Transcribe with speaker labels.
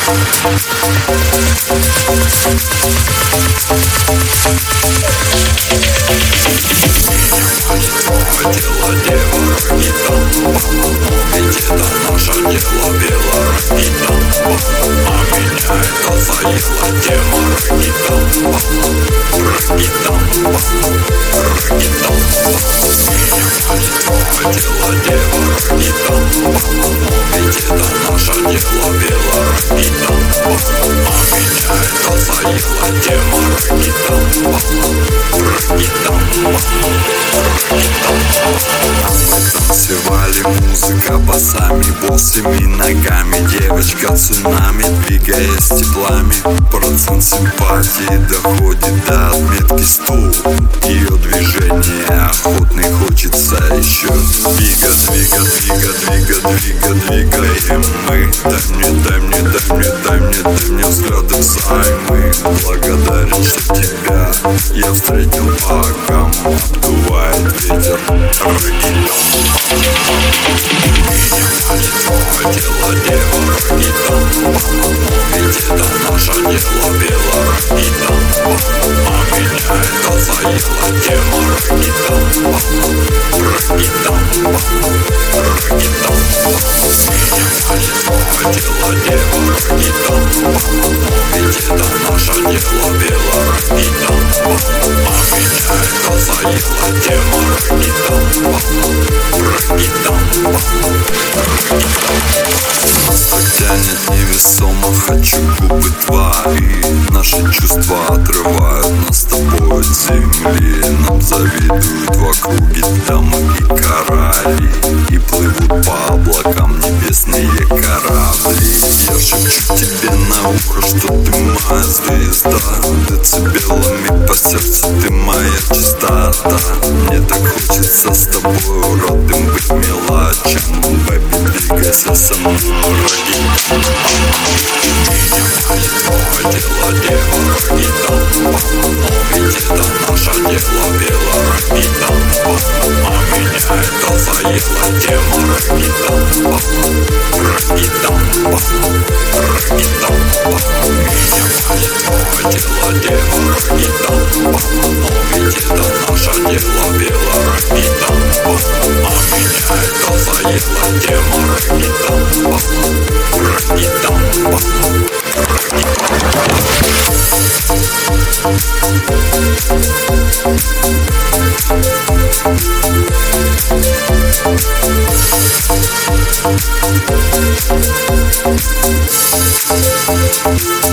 Speaker 1: Дело не там, ведь это наше дело бело не там, а меня это заело тема не там, не там, не там. Дело не там, ведь это наше дело бело не там, а меня это заело тема не там, не там.
Speaker 2: Танцевали музыка басами, босыми ногами. Девочка цунами, двигаясь теплами. Процент симпатии доходит до отметки 100. Ее движение охотный, хочется еще двигать, двигаем мы. Дай мне взгляды взаймы. Благодарен, что тебя я встретил боком. Обдувает ветер ракетом.
Speaker 1: Дело не там, ведь это наше дело бело не там, а меня это заело тема не там, не там. Дело не там, ведь это наше дело бело не там, а меня это заело тема не там, не там.
Speaker 2: Нас так тянет невесомо, хочу губы твои. Наши чувства отрывают нас с тобой от земли. Нам завидуют в округе дамы и короли. И плывут по облакам небесные корабли. Я шепчу тебе на ухо, что ты моя звезда. Децибелами по сердцу ты моя чистота. Мне так хочется с тобой уродым быть мелочем. Бэби, двигайся со мной.
Speaker 1: Дело не там, ведь это наше дело бело не там, а меня это заело тема не там, не там, не там. Дело не там, ведь это наше дело бело не там, а меня это заело тема не там, не там.
Speaker 2: Thank